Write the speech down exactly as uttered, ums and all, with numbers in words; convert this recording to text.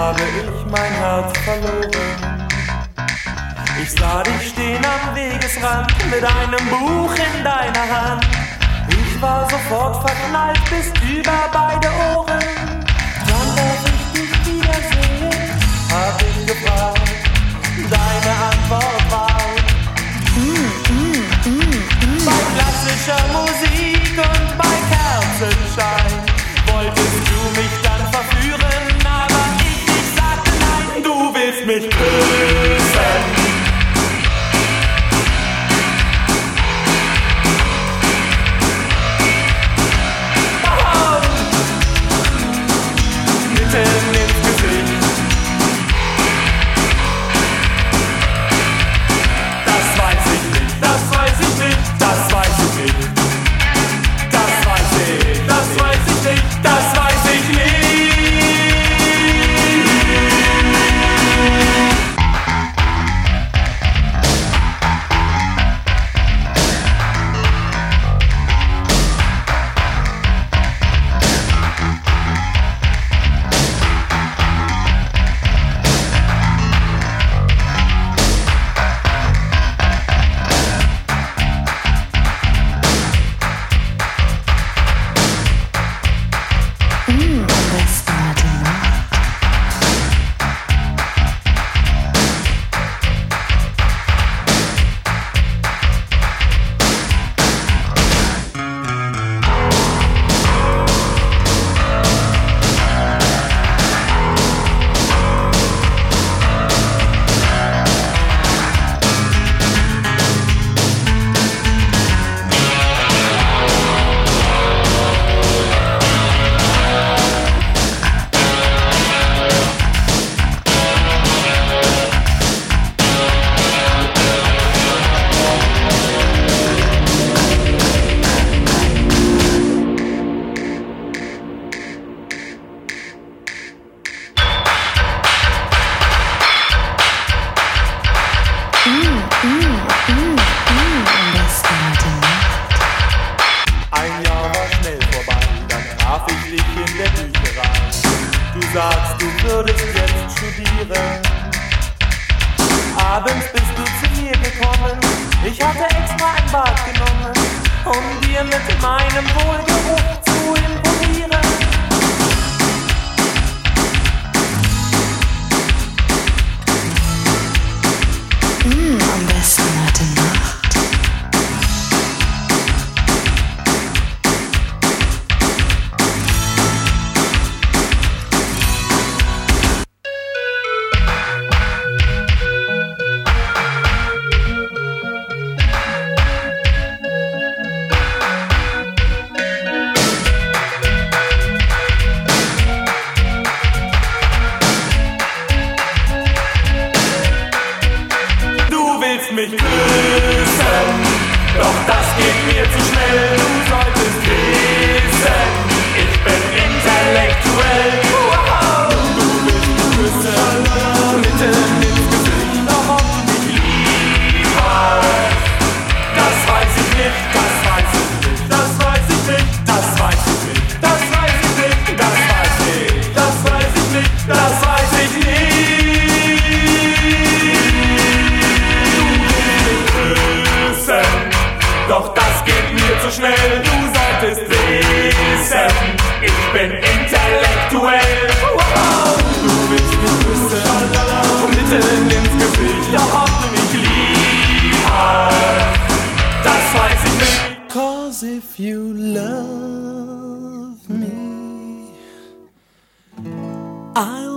habe ich mein Herz verloren. Ich sah dich stehen am Wegesrand mit einem Buch in deiner Hand. Ich war sofort verknallt bis über beide Ohren. Wann darf ich dich wiedersehen? Hab ich gefragt. Deine Antwort war mm, mm, mm, mm. Bei klassischer Musik und bei Kerzenschein wolltest du mich dann verführen, aber ich, ich sagte nein. Du willst mich küssen. I'll